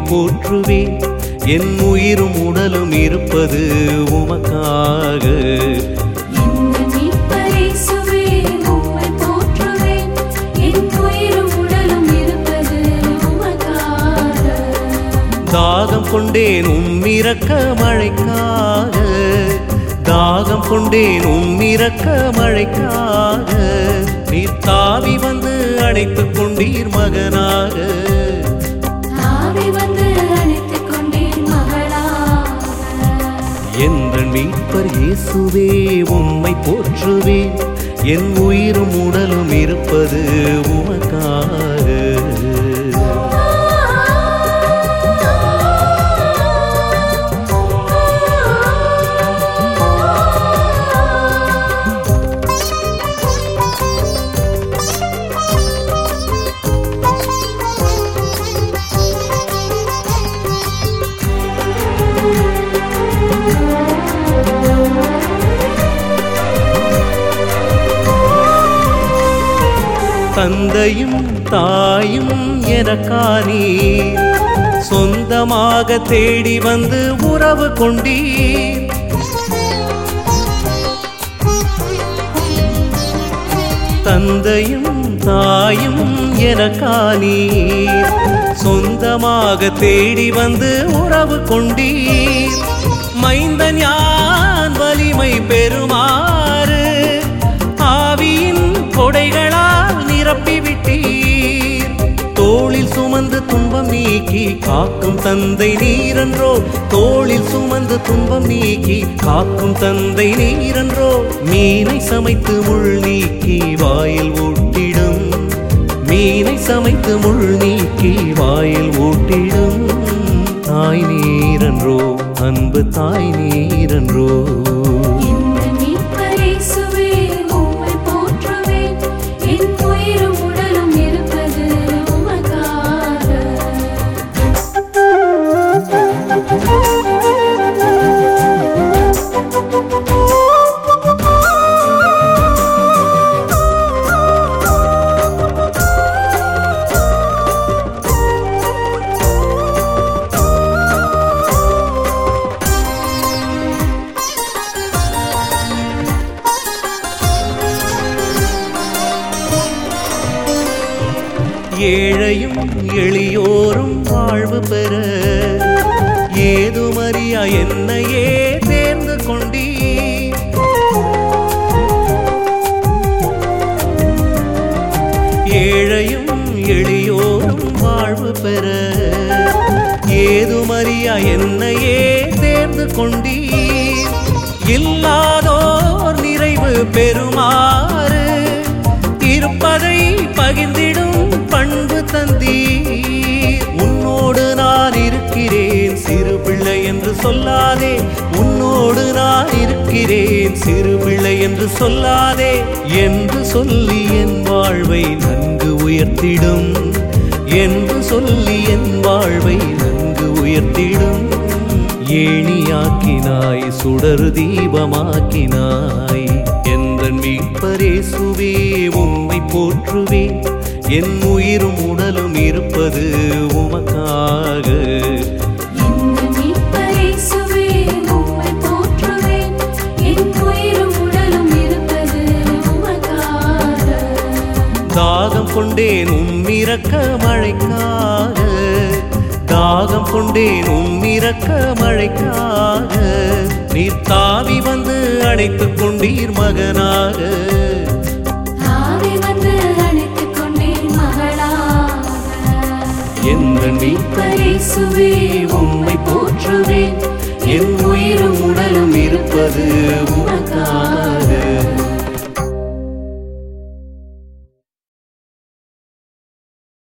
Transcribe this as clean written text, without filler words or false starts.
போற்றுவேன், என் உயிரும் உடலும் இருப்பது உமக்காக. தாகம் கொண்டேன் உம்மிரக்க மழைக்காக, தாகம் கொண்டேன் உம்மிரக்க மழைக்காக. நீர் தாவி வந்து அணைத்துக் கொண்டீர் மகனாக, எந்தன் மீட்பர் இயேசுவே உம்மை போற்றுவேன், என் உயிரும் உடலும் இருப்பது உமக்காக. தந்தையும் தாயும் எனக்கானீர், சொந்தமாக தேடி வந்து உறவு கொண்டீர். தந்தையும் தாயும் எனக்கானீர், சொந்தமாக தேடி வந்து உறவு கொண்டீர். மைந்தன் யான் வலிமை பெறுமாறு ஆவியின் கொடைகளால் நிரப்பிவிட்டீர். தோளில் சுமந்து துன்பம் நீக்கி காக்கும் தந்தை நீரன்றோ, தோளில் சுமந்து துன்பம் நீக்கி காக்கும் தந்தை நீரன்றோ. மீனை சமைத்து முள் நீக்கி வாயில் ஊட்டிடும், மீனை சமைத்து முள் நீக்கி வாயில் ஊட்டிடும் தாய் நீரன்றோ, அன்பு தாய் நீரன்றோ. ஏழையும் எளியோரும் வாழ்வு பெற ஏதுமறியா என்னையே தேர்ந்து கொண்டீர். ஏழையும் எளியோரும் வாழ்வு பெற ஏதுமறியா என்னையே தேர்ந்து கொண்டீர். இல்லாதோர் நிறைவு பெறுமாறு இருப்பதை பகிர்ந்திடும் பண்பு தந்தீர். உன்னோடு நான் இருக்கிறேன் சிறு பிள்ளை என்று சொல்லாதே, உன்னோடு நான் இருக்கிறேன் சிறு பிள்ளை என்று சொல்லாதே என்று சொல்லி என் வாழ்வை நன்கு உயர்த்திடும், என்று சொல்லி என் வாழ்வை நன்கு உயர்த்திடும். ஏணியாக்கினாய் சுடர் தீபமாக்கினாய், எந்தன் மீட்பர் இயேசுவே உம்மை போற்றுவேன், என் உயிரும் உடலும் இருப்பது உமக்காக. தாகம் கொண்டேன் உம்மிரக்க மழைக்காக, தாகம் கொண்டேன் உம்மிரக்க மழைக்காக. நீர் தாவி வந்து அணைத்துக் கொண்டீர் மகனாக, எந்தன் மீட்பர் இயேசுவே உம்மை போற்றுவேன், என் உயிரும் உடலும் இருப்பது உமக்காக.